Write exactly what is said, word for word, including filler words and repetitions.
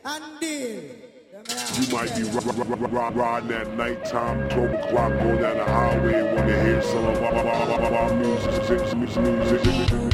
and deal. You might be riding at nighttime, twelve o'clock, going down the highway, want to hear some of our music.